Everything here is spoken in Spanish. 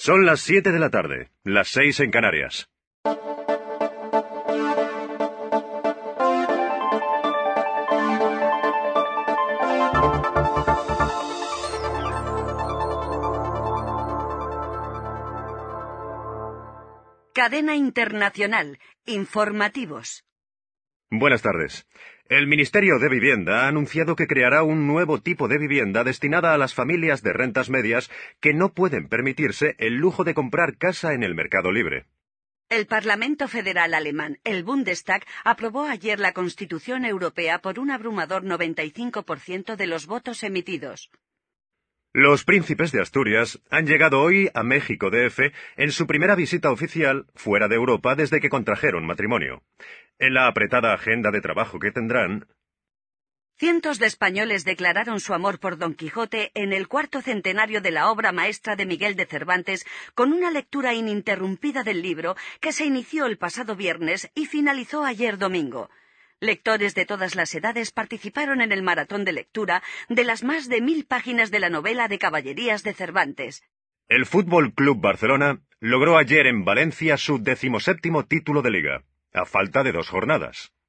Son las 7 de la tarde, las 6 en Canarias. Cadena Internacional. Informativos. Buenas tardes. El Ministerio de Vivienda ha anunciado que creará un nuevo tipo de vivienda destinada a las familias de rentas medias que no pueden permitirse el lujo de comprar casa en el mercado libre. El Parlamento Federal alemán, el Bundestag, aprobó ayer la Constitución Europea por un abrumador 95% de los votos emitidos. Los príncipes de Asturias han llegado hoy a México DF en su primera visita oficial fuera de Europa desde que contrajeron matrimonio. En la apretada agenda de trabajo que tendrán, Cientos de españoles declararon su amor por Don Quijote en el 4º centenario de la obra maestra de Miguel de Cervantes, con una lectura ininterrumpida del libro que se inició el pasado viernes y finalizó ayer domingo. Lectores de todas las edades participaron en el maratón de lectura de las más de 1000 páginas de la novela de caballerías de Cervantes. el Fútbol Club Barcelona logró ayer en Valencia su 17º título de Liga, a falta de 2 jornadas.